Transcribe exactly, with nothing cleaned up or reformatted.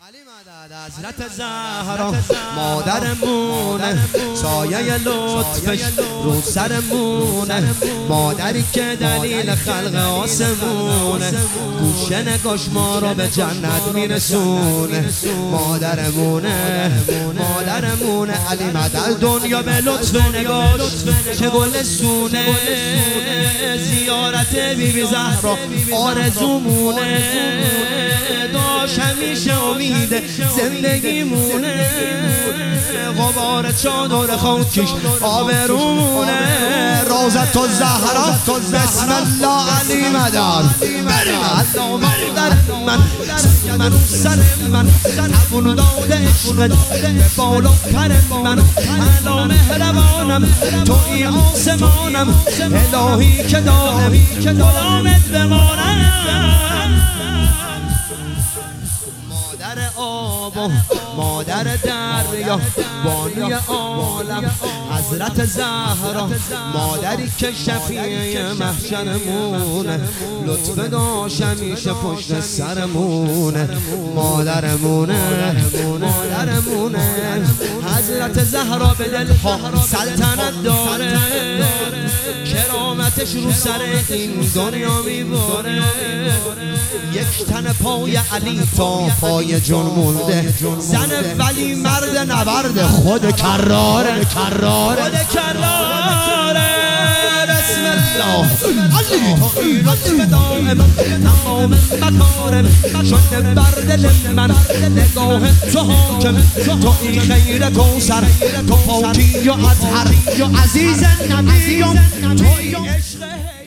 حضرت زهرا مادرمونه، سایه لطفش رو سرمونه، مادری که دلیل خلق آسمونه، گوشه نگاش ما رو به جنت میرسونه. مادرمونه مادرمونه علی مدد دنیا به لطف نگاش که گل سونه، زیارت بی بی زهرا آرزومونه، داشت همیشه امید زندگی مونه، غبار چادر خاکش آبرومونه. روزت و زهرا بسم الله علی مدد الله مادر من من سر من ابون داده عشق به بال و پر من، الا مهربانم توی آسمانم، الهی که دائم غلامت بمانم. مادر آب و مادر دریا بانوی عالم حضرت زهرا، مادری که شفیع محشرمونه، لطف داشت همیشه پشت سرمونه. مادرمونه مادرمونه حضرت زهرا به دلها سلطنت داره، کرامتش رو سر این دنیا میباره. یک تن پای علی تا پای جون مونده، زن ولی مرد نبرد خود کراره کراره خود کراره. بسم الله علی تو این لطف دائم تمام مکارم شده بر دل من، نگاه تو حاکم تو این خیر کوثر، تو پاکی و اطهر عزیز نبیم تو این عشق